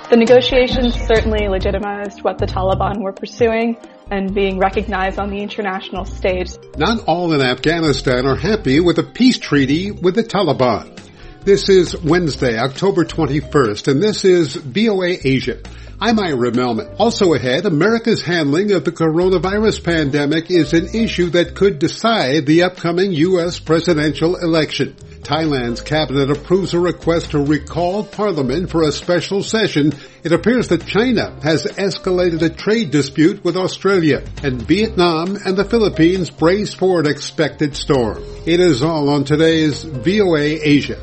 The negotiations certainly legitimized what the Taliban were pursuing and being recognized on the international stage. Not all in Afghanistan are happy with a peace treaty with the Taliban. This is Wednesday, October 21st, and this is VOA Asia. I'm Ira Melman. Also ahead, America's handling of the coronavirus pandemic is an issue that could decide the upcoming U.S. presidential election. Thailand's cabinet approves a request to recall parliament for a special session. It appears that China has escalated a trade dispute with Australia, and Vietnam and the Philippines brace for an expected storm. It is all on today's VOA Asia.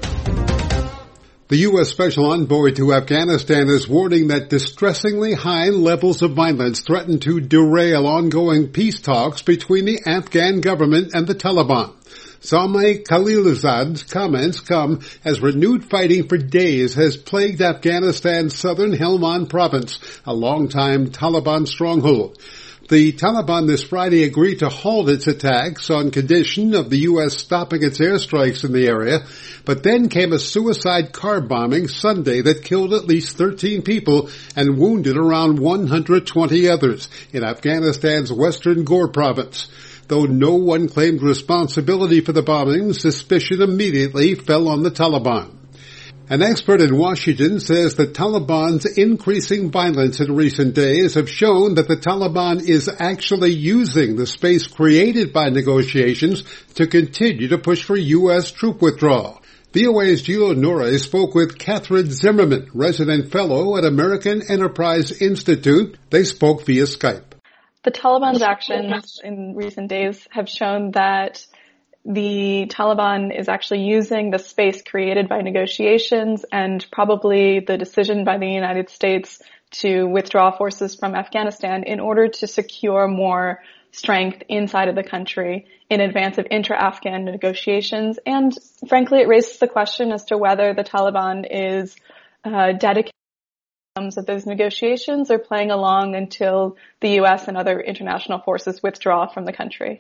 The U.S. Special Envoy to Afghanistan is warning that distressingly high levels of violence threaten to derail ongoing peace talks between the Afghan government and the Taliban. Zalmay Khalilzad's comments come as renewed fighting for days has plagued Afghanistan's southern Helmand province, a longtime Taliban stronghold. The Taliban this Friday agreed to halt its attacks on condition of the U.S. stopping its airstrikes in the area, but then came a suicide car bombing Sunday that killed at least 13 people and wounded around 120 others in Afghanistan's western Ghor province. Though no one claimed responsibility for the bombing, suspicion immediately fell on the Taliban. An expert in Washington says the Taliban's increasing violence in recent days have shown that the Taliban is actually using the space created by negotiations to continue to push for U.S. troop withdrawal. VOA's Gilo Nore spoke with Catherine Zimmerman, resident fellow at American Enterprise Institute. They spoke via Skype. The Taliban's actions in recent days have shown that the Taliban is actually using the space created by negotiations and probably the decision by the United States to withdraw forces from Afghanistan in order to secure more strength inside of the country in advance of intra-Afghan negotiations. And frankly, it raises the question as to whether the Taliban is dedicated of those negotiations or playing along until the U.S. and other international forces withdraw from the country.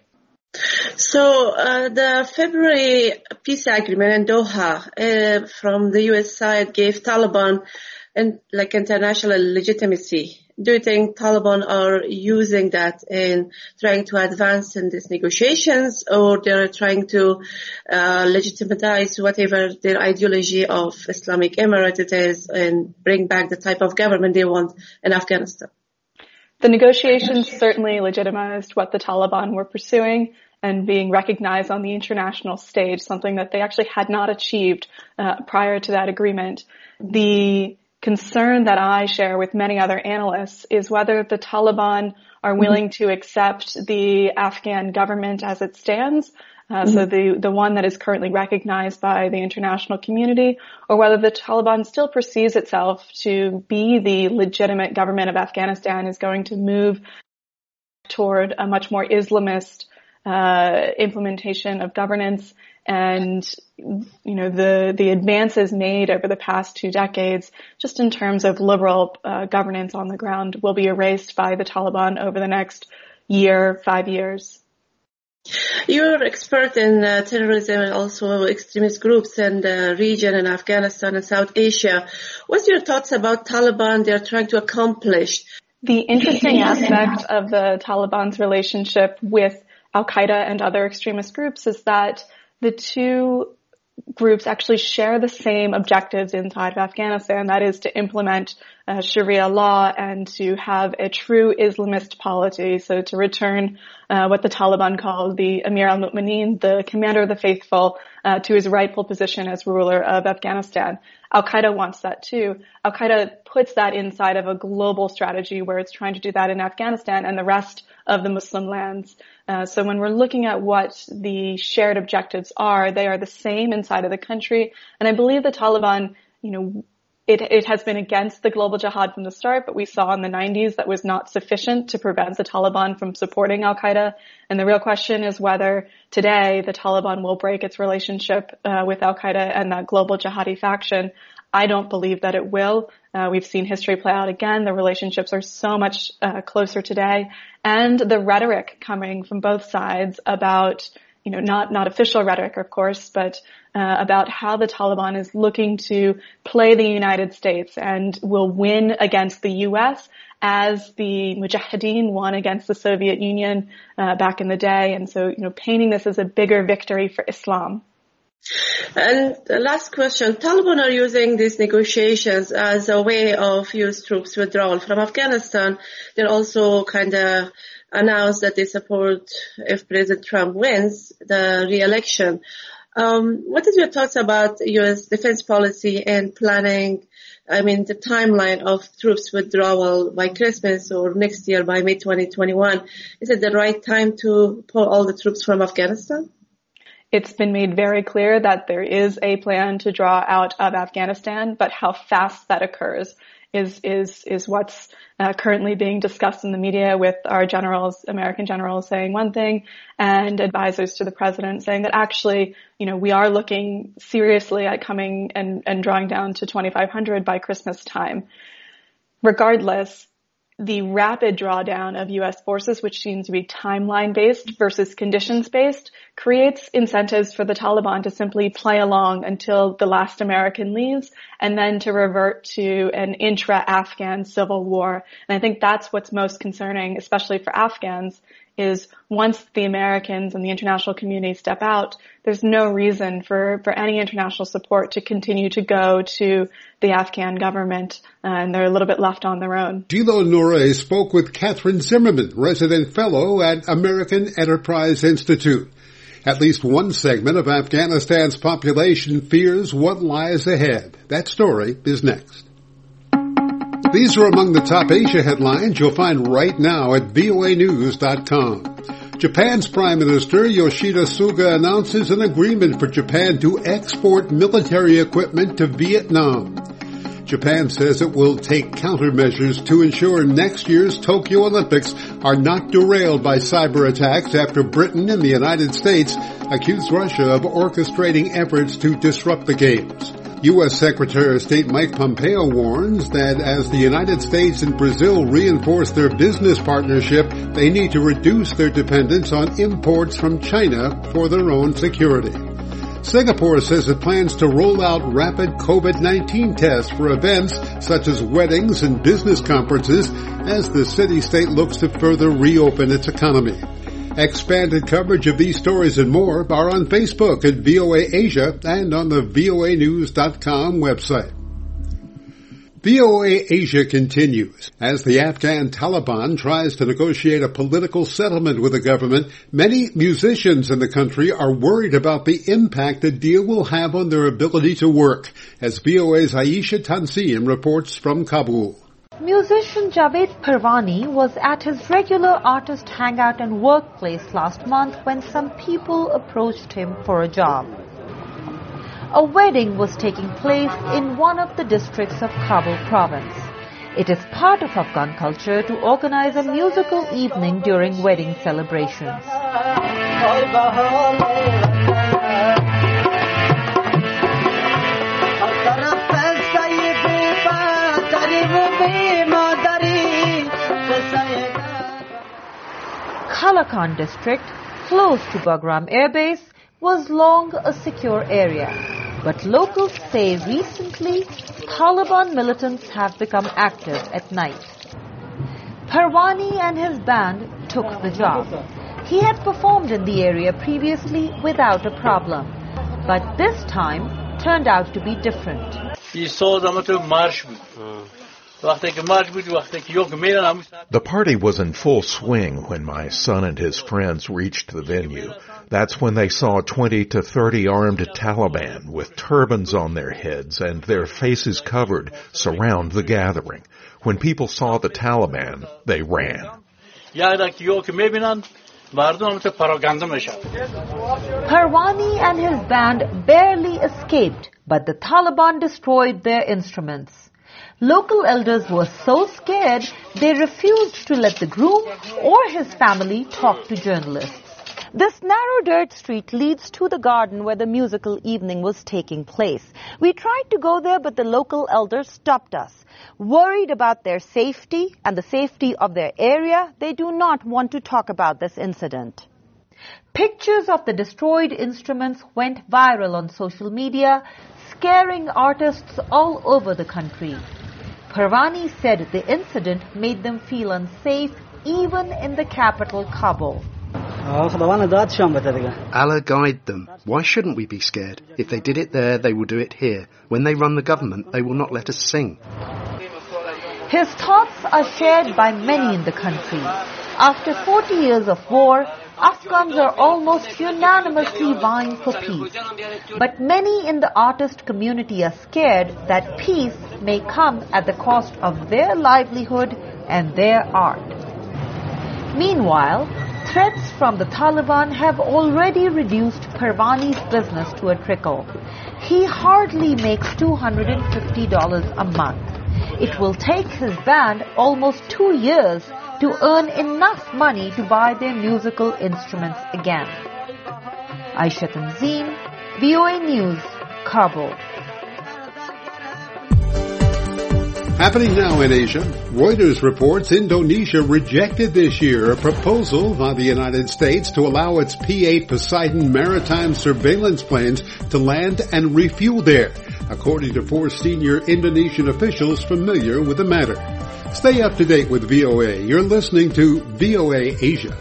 So the February peace agreement in Doha from the U.S. side gave Taliban international legitimacy. Do you think Taliban are using that in trying to advance in these negotiations, or they're trying to legitimize whatever their ideology of Islamic Emirate it is and bring back the type of government they want in Afghanistan? The negotiations certainly legitimized what the Taliban were pursuing and being recognized on the international stage, something that they actually had not achieved prior to that agreement. The concern that I share with many other analysts is whether the Taliban are willing to accept the Afghan government as it stands, so the one that is currently recognized by the international community, or whether the Taliban still perceives itself to be the legitimate government of Afghanistan, is going to move toward a much more Islamist implementation of governance. And, the advances made over the past 2 decades, just in terms of liberal governance on the ground, will be erased by the Taliban over the next year, 5 years. You're expert in terrorism and also extremist groups in the region in Afghanistan and South Asia. What's your thoughts about Taliban they're trying to accomplish? The interesting aspect of the Taliban's relationship with Al-Qaeda and other extremist groups is that the two groups actually share the same objectives inside of Afghanistan, that is to implement Sharia law and to have a true Islamist polity, so to return what the Taliban call the Amir al-Mu'mineen, the commander of the faithful, to his rightful position as ruler of Afghanistan. Al-Qaeda wants that too. Al-Qaeda puts that inside of a global strategy where it's trying to do that in Afghanistan and the rest of the Muslim lands. So when we're looking at what the shared objectives are, they are the same inside of the country. And I believe the Taliban, it has been against the global jihad from the start, but we saw in the 90s that was not sufficient to prevent the Taliban from supporting Al-Qaeda. And the real question is whether today the Taliban will break its relationship with Al-Qaeda and that global jihadi faction. I don't believe that it will. We've seen history play out again. The relationships are so much closer today. And the rhetoric coming from both sides about not official rhetoric, of course, but about how the Taliban is looking to play the United States and will win against the U.S. as the Mujahideen won against the Soviet Union back in the day. And so, painting this as a bigger victory for Islam. And the last question, Taliban are using these negotiations as a way of U.S. troops withdrawal from Afghanistan. They're also kind of announced that they support, if President Trump wins the re-election. What is your thoughts about U.S. defense policy and planning, the timeline of troops withdrawal by Christmas or next year by May 2021? Is it the right time to pull all the troops from Afghanistan? It's been made very clear that there is a plan to draw out of Afghanistan, but how fast that occurs is what's currently being discussed in the media, with our generals, American generals, saying one thing and advisors to the president saying that actually, we are looking seriously at coming and drawing down to 2,500 by Christmas time. Regardless, the rapid drawdown of U.S. forces, which seems to be timeline-based versus conditions-based, creates incentives for the Taliban to simply play along until the last American leaves and then to revert to an intra-Afghan civil war. And I think that's what's most concerning, especially for Afghans, is once the Americans and the international community step out, there's no reason for any international support to continue to go to the Afghan government, and they're a little bit left on their own. Gilo Noure spoke with Catherine Zimmerman, resident fellow at American Enterprise Institute. At least one segment of Afghanistan's population fears what lies ahead. That story is next. These are among the top Asia headlines you'll find right now at voanews.com. Japan's Prime Minister Yoshida Suga announces an agreement for Japan to export military equipment to Vietnam. Japan says it will take countermeasures to ensure next year's Tokyo Olympics are not derailed by cyber attacks after Britain and the United States accused Russia of orchestrating efforts to disrupt the Games. U.S. Secretary of State Mike Pompeo warns that as the United States and Brazil reinforce their business partnership, they need to reduce their dependence on imports from China for their own security. Singapore says it plans to roll out rapid COVID-19 tests for events such as weddings and business conferences as the city-state looks to further reopen its economy. Expanded coverage of these stories and more are on Facebook at VOA Asia and on the voanews.com website. VOA Asia continues. As the Afghan Taliban tries to negotiate a political settlement with the government, many musicians in the country are worried about the impact the deal will have on their ability to work, as VOA's Aisha Tanseem reports from Kabul. Musician Javed Parvani was at his regular artist hangout and workplace last month when some people approached him for a job. A wedding was taking place in one of the districts of Kabul province. It is part of Afghan culture to organize a musical evening during wedding celebrations. Kalakan district, close to Bagram Air Base, was long a secure area. But locals say recently Taliban militants have become active at night. Parvani and his band took the job. He had performed in the area previously without a problem, but this time turned out to be different. The party was in full swing when my son and his friends reached the venue. That's when they saw 20 to 30 armed Taliban with turbans on their heads and their faces covered surround the gathering. When people saw the Taliban, they ran. Parvani and his band barely escaped, but the Taliban destroyed their instruments. Local elders were so scared they refused to let the groom or his family talk to journalists. This narrow dirt street leads to the garden where the musical evening was taking place. We tried to go there, but the local elders stopped us. Worried about their safety and the safety of their area, they do not want to talk about this incident. Pictures of the destroyed instruments went viral on social media, scaring artists all over the country. Parvani said the incident made them feel unsafe even in the capital, Kabul. Allah guide them. Why shouldn't we be scared? If they did it there, they will do it here. When they run the government, they will not let us sing. His thoughts are shared by many in the country. After 40 years of war, Afghans are almost unanimously vying for peace. But many in the artist community are scared that peace may come at the cost of their livelihood and their art. Meanwhile, threats from the Taliban have already reduced Parvani's business to a trickle. He hardly makes $250 a month. It will take his band almost 2 years to earn enough money to buy their musical instruments again. Aisha Tanzim, VOA News, Kabul. Happening now in Asia, Reuters reports Indonesia rejected this year a proposal by the United States to allow its P-8 Poseidon maritime surveillance planes to land and refuel there, according to 4 senior Indonesian officials familiar with the matter. Stay up to date with VOA. You're listening to VOA Asia.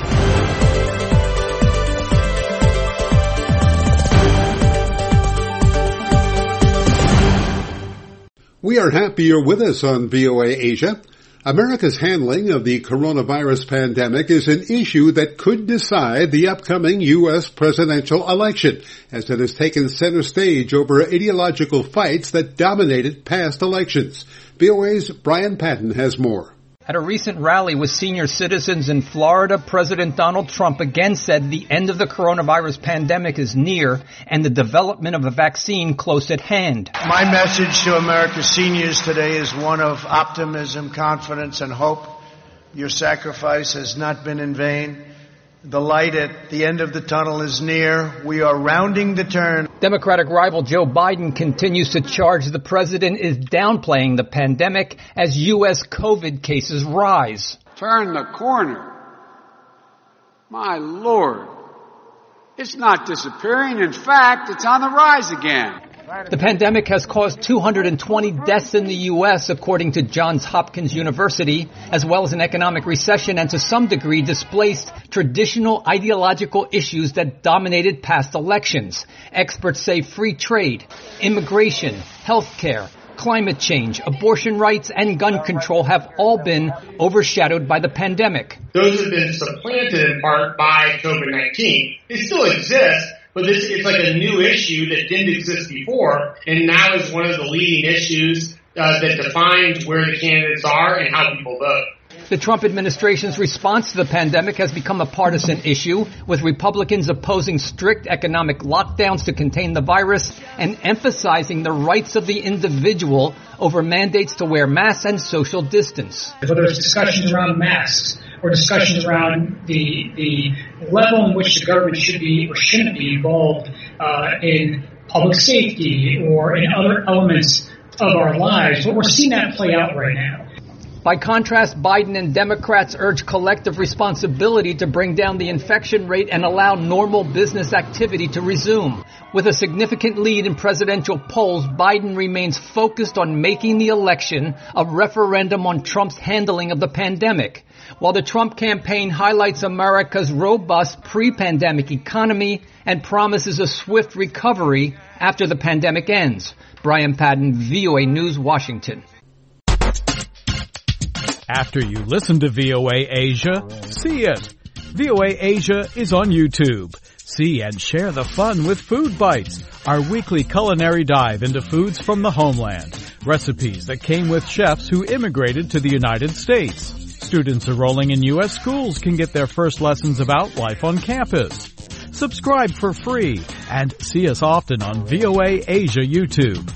We are happy you're with us on VOA Asia. America's handling of the coronavirus pandemic is an issue that could decide the upcoming U.S. presidential election, as it has taken center stage over ideological fights that dominated past elections. VOA's Brian Patton has more. At a recent rally with senior citizens in Florida, President Donald Trump again said the end of the coronavirus pandemic is near and the development of a vaccine close at hand. My message to America's seniors today is one of optimism, confidence, and hope. Your sacrifice has not been in vain. The light at the end of the tunnel is near. We are rounding the turn. Democratic rival Joe Biden continues to charge the president is downplaying the pandemic as U.S. COVID cases rise. Turn the corner. My Lord. It's not disappearing. In fact, it's on the rise again. The pandemic has caused 220 deaths in the U.S., according to Johns Hopkins University, as well as an economic recession and to some degree displaced traditional ideological issues that dominated past elections. Experts say free trade, immigration, health care, climate change, abortion rights, and gun control have all been overshadowed by the pandemic. Those have been supplanted in part by COVID-19. They still exist, but it's like a new issue that didn't exist before, and now is one of the leading issues that defines where the candidates are and how people vote. The Trump administration's response to the pandemic has become a partisan issue, with Republicans opposing strict economic lockdowns to contain the virus and emphasizing the rights of the individual over mandates to wear masks and social distance. Whether it's discussions around masks or discussions around the level in which the government should be or shouldn't be involved in public safety or in other elements of our lives, but we're seeing that play out right now. By contrast, Biden and Democrats urge collective responsibility to bring down the infection rate and allow normal business activity to resume. With a significant lead in presidential polls, Biden remains focused on making the election a referendum on Trump's handling of the pandemic. While the Trump campaign highlights America's robust pre-pandemic economy and promises a swift recovery after the pandemic ends. Brian Patton, VOA News, Washington. After you listen to VOA Asia, see it. VOA Asia is on YouTube. See and share the fun with Food Bites, our weekly culinary dive into foods from the homeland. Recipes that came with chefs who immigrated to the United States. Students enrolling in U.S. schools can get their first lessons about life on campus. Subscribe for free and see us often on VOA Asia YouTube.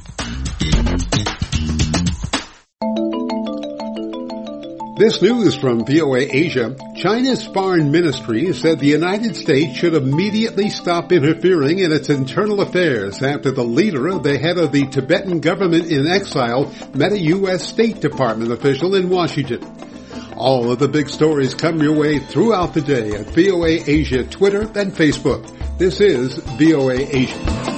This news from VOA Asia. China's foreign ministry said the United States should immediately stop interfering in its internal affairs after the leader, the head of the Tibetan government in exile, met a U.S. State Department official in Washington. All of the big stories come your way throughout the day at VOA Asia Twitter and Facebook. This is VOA Asia.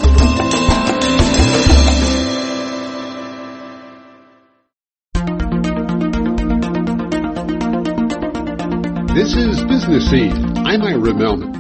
This is Business Scene. I'm Ira Melman.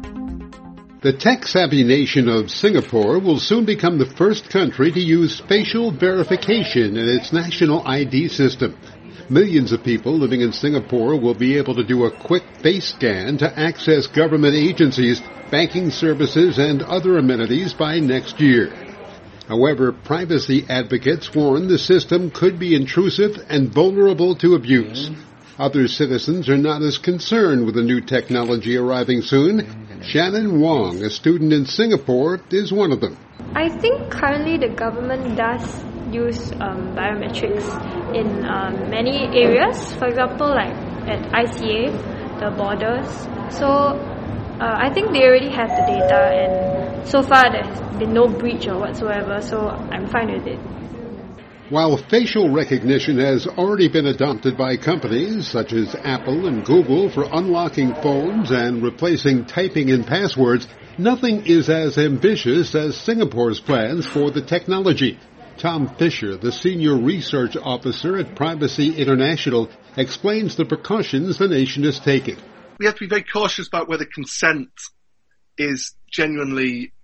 The tech-savvy nation of Singapore will soon become the first country to use facial verification in its national ID system. Millions of people living in Singapore will be able to do a quick face scan to access government agencies, banking services, and other amenities by next year. However, privacy advocates warn the system could be intrusive and vulnerable to abuse. Other citizens are not as concerned with the new technology arriving soon. Shannon Wong, a student in Singapore, is one of them. I think currently the government does use biometrics in many areas. For example, like at ICA, the borders. So I think they already have the data, and so far there has been no breach or whatsoever, so I'm fine with it. While facial recognition has already been adopted by companies such as Apple and Google for unlocking phones and replacing typing in passwords, nothing is as ambitious as Singapore's plans for the technology. Tom Fisher, the senior research officer at Privacy International, explains the precautions the nation is taking. We have to be very cautious about whether consent is genuinely,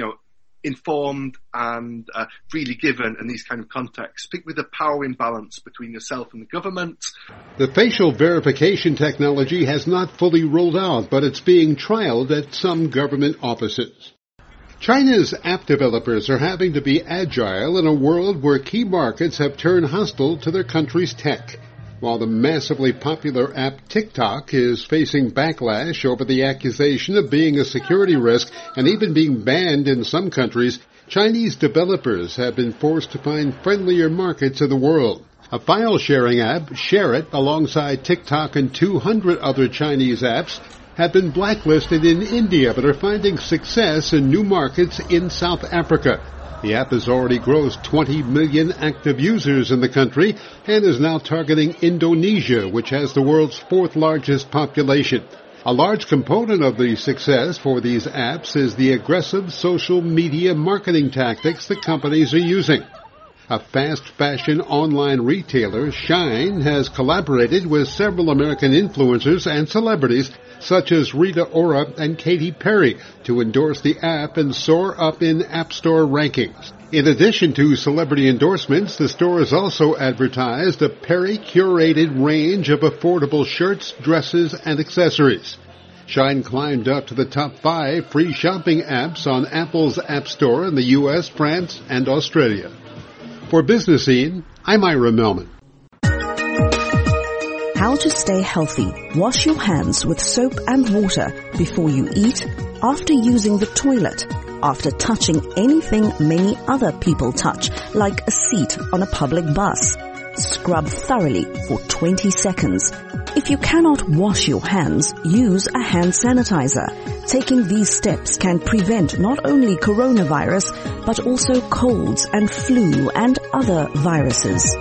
informed and freely given in these kind of contexts. Speak with the power imbalance between yourself and the government. The facial verification technology has not fully rolled out, but it's being trialed at some government offices. China's app developers are having to be agile in a world where key markets have turned hostile to their country's tech. While the massively popular app TikTok is facing backlash over the accusation of being a security risk and even being banned in some countries, Chinese developers have been forced to find friendlier markets in the world. A file-sharing app, ShareIt, alongside TikTok and 200 other Chinese apps, have been blacklisted in India but are finding success in new markets in South Africa. The app has already grossed 20 million active users in the country and is now targeting Indonesia, which has the world's fourth largest population. A large component of the success for these apps is the aggressive social media marketing tactics that companies are using. A fast fashion online retailer, Shine, has collaborated with several American influencers and celebrities such as Rita Ora and Katy Perry to endorse the app and soar up in App Store rankings. In addition to celebrity endorsements, the store has also advertised a Perry-curated range of affordable shirts, dresses, and accessories. Shine climbed up to the top 5 free shopping apps on Apple's App Store in the U.S., France, and Australia. For Business Scene, I'm Ira Melman. How to stay healthy. Wash your hands with soap and water before you eat, after using the toilet, after touching anything many other people touch, like a seat on a public bus. Scrub thoroughly for 20 seconds. If you cannot wash your hands, use a hand sanitizer. Taking these steps can prevent not only coronavirus, but also colds and flu and other viruses.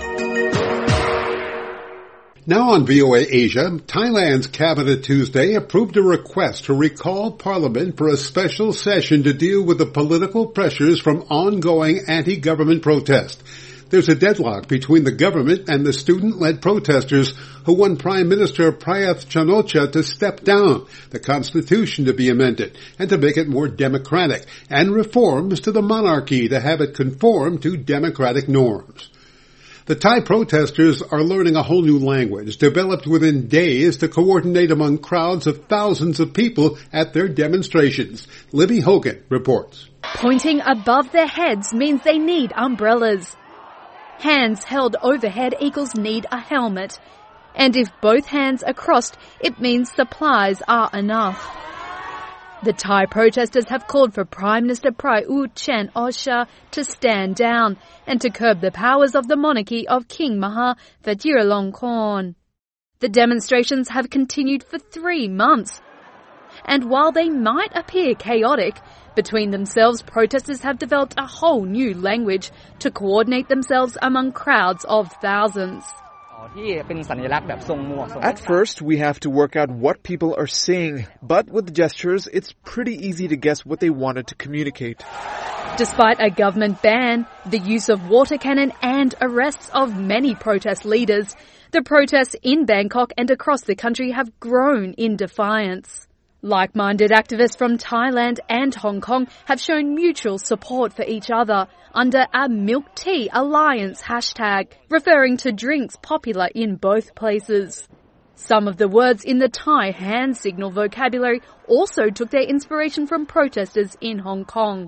Now on VOA Asia, Thailand's cabinet Tuesday approved a request to recall Parliament for a special session to deal with the political pressures from ongoing anti-government protest. There's a deadlock between the government and the student-led protesters who want Prime Minister Prayuth Chan-o-cha to step down, the constitution to be amended, and to make it more democratic, and reforms to the monarchy to have it conform to democratic norms. The Thai protesters are learning a whole new language, developed within days to coordinate among crowds of thousands of people at their demonstrations. Libby Hogan reports. Pointing above their heads means they need umbrellas. Hands held overhead equals need a helmet. And if both hands are crossed, it means supplies are enough. The Thai protesters have called for Prime Minister Prayuth Chan-o-cha to stand down and to curb the powers of the monarchy of King Maha Vajiralongkorn. The demonstrations have continued for 3 months. And while they might appear chaotic, between themselves protesters have developed a whole new language to coordinate themselves among crowds of thousands. At first, we have to work out what people are saying, but with gestures, it's pretty easy to guess what they wanted to communicate. Despite a government ban, the use of water cannon and arrests of many protest leaders, the protests in Bangkok and across the country have grown in defiance. Like-minded activists from Thailand and Hong Kong have shown mutual support for each other under a Milk Tea Alliance hashtag, referring to drinks popular in both places. Some of the words in the Thai hand signal vocabulary also took their inspiration from protesters in Hong Kong.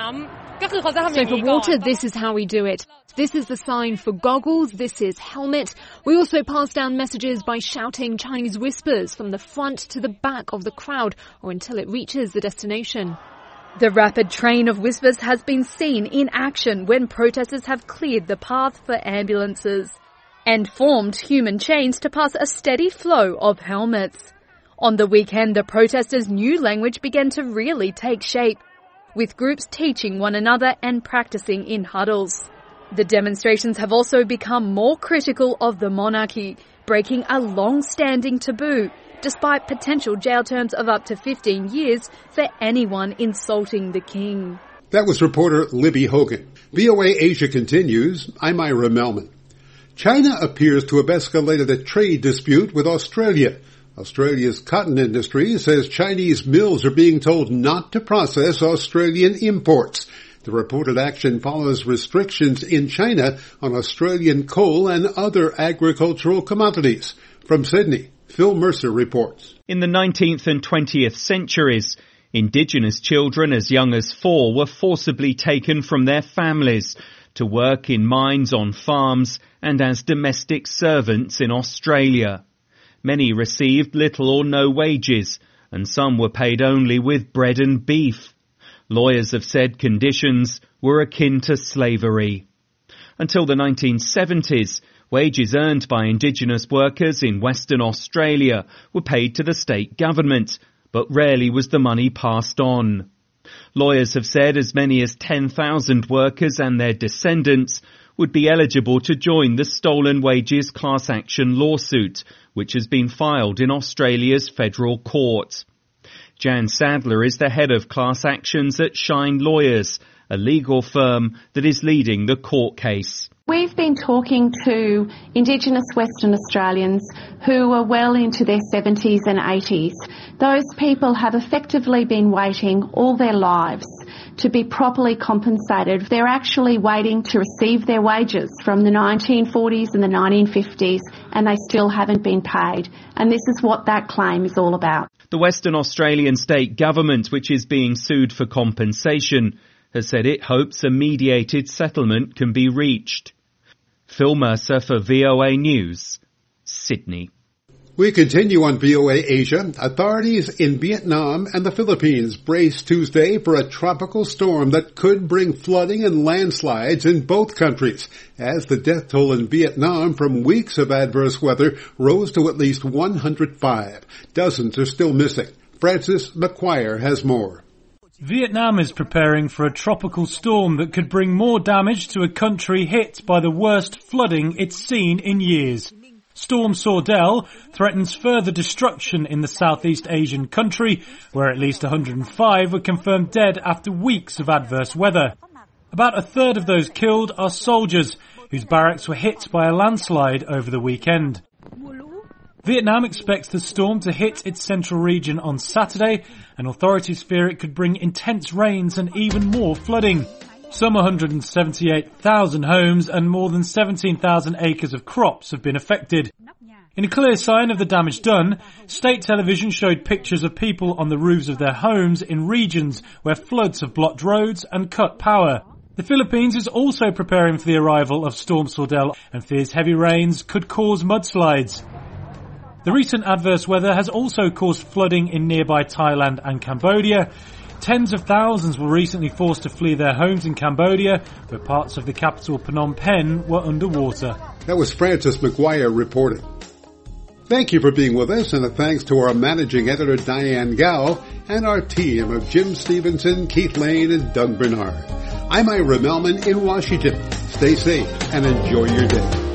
So for water, this is how we do it. This is the sign for goggles, this is helmet. We also pass down messages by shouting Chinese whispers from the front to the back of the crowd or until it reaches the destination. The rapid train of whispers has been seen in action when protesters have cleared the path for ambulances and formed human chains to pass a steady flow of helmets. On the weekend, the protesters' new language began to really take shape, with groups teaching one another and practicing in huddles. The demonstrations have also become more critical of the monarchy, breaking a long-standing taboo, despite potential jail terms of up to 15 years for anyone insulting the king. That was reporter Libby Hogan. VOA Asia continues. I'm Ira Melman. China appears to have escalated a trade dispute with Australia. Australia's cotton industry says Chinese mills are being told not to process Australian imports. The reported action follows restrictions in China on Australian coal and other agricultural commodities. From Sydney, Phil Mercer reports. In the 19th and 20th centuries, Indigenous children as young as 4 were forcibly taken from their families to work in mines on farms and as domestic servants in Australia. Many received little or no wages, and some were paid only with bread and beef. Lawyers have said conditions were akin to slavery. Until the 1970s, wages earned by Indigenous workers in Western Australia were paid to the state government, but rarely was the money passed on. Lawyers have said as many as 10,000 workers and their descendants would be eligible to join the stolen wages class action lawsuit, which has been filed in Australia's federal court. Jan Sadler is the head of class actions at Shine Lawyers, a legal firm that is leading the court case. We've been talking to Indigenous Western Australians who are well into their 70s and 80s. Those people have effectively been waiting all their lives to be properly compensated. They're actually waiting to receive their wages from the 1940s and the 1950s, and they still haven't been paid. And this is what that claim is all about. The Western Australian state government, which is being sued for compensation, has said it hopes a mediated settlement can be reached. Phil Mercer for VOA News, Sydney. We continue on VOA Asia. Authorities in Vietnam and the Philippines brace Tuesday for a tropical storm that could bring flooding and landslides in both countries, as the death toll in Vietnam from weeks of adverse weather rose to at least 105. Dozens are still missing. Francis McQuire has more. Vietnam is preparing for a tropical storm that could bring more damage to a country hit by the worst flooding it's seen in years. Storm Sordell threatens further destruction in the Southeast Asian country, where at least 105 were confirmed dead after weeks of adverse weather. About a third of those killed are soldiers, whose barracks were hit by a landslide over the weekend. Vietnam expects the storm to hit its central region on Saturday, and authorities fear it could bring intense rains and even more flooding. Some 178,000 homes and more than 17,000 acres of crops have been affected. In a clear sign of the damage done, state television showed pictures of people on the roofs of their homes in regions where floods have blocked roads and cut power. The Philippines is also preparing for the arrival of Storm Sordell and fears heavy rains could cause mudslides. The recent adverse weather has also caused flooding in nearby Thailand and Cambodia. Tens of thousands were recently forced to flee their homes in Cambodia, where parts of the capital Phnom Penh were underwater. That was Francis McGuire reporting. Thank you for being with us, and a thanks to our managing editor Diane Gao and our team of Jim Stevenson, Keith Lane, and Doug Bernard. I'm Ira Melman in Washington. Stay safe and enjoy your day.